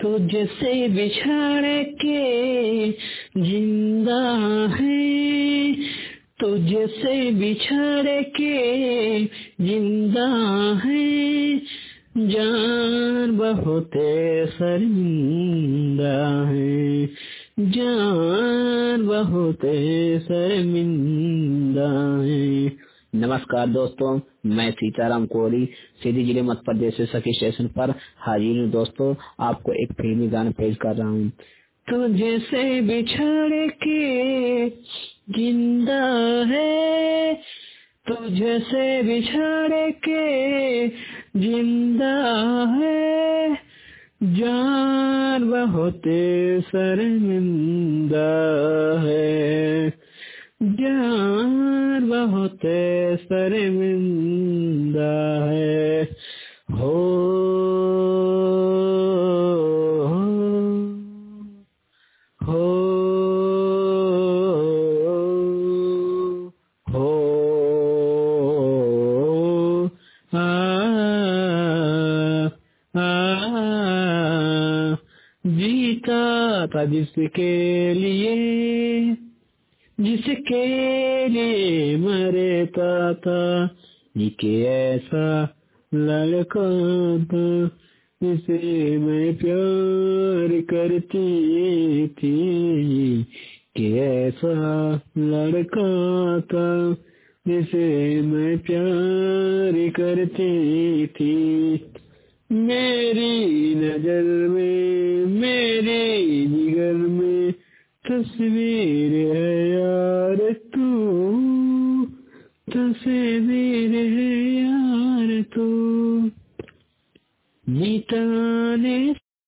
तुझसे बिछड़ के जिंदा है, तुझसे बिछड़ के जिंदा है, जान बहुत शर्मिंदा है, जान बहुत शर्मिंदा है। नमस्कार दोस्तों, मैं सीताराम कोहली सीधी जिले मध्य प्रदेश से सखी स्टेशन पर हाजिर हूँ। दोस्तों, आपको एक फिल्मी गाना पेश कर रहा हूँ। तुझसे बिछड़ के जिंदा है, तुझसे बिछड़ के जिंदा है, जान बहुत शर्मिंदा है, जान बहुत शर्मिंदा है। हो हो हो आ, जीता था जिसके लिए, जिसके लिए मरता था, ये ऐसा लड़का था जिसे मैं प्यार करती थी, कि ऐसा लड़का था जिसे मैं प्यार करती थी। मेरी नजर में, मेरी जिगर में तस्वीर है यार तू, तस्वीर है यार तू, मिटाने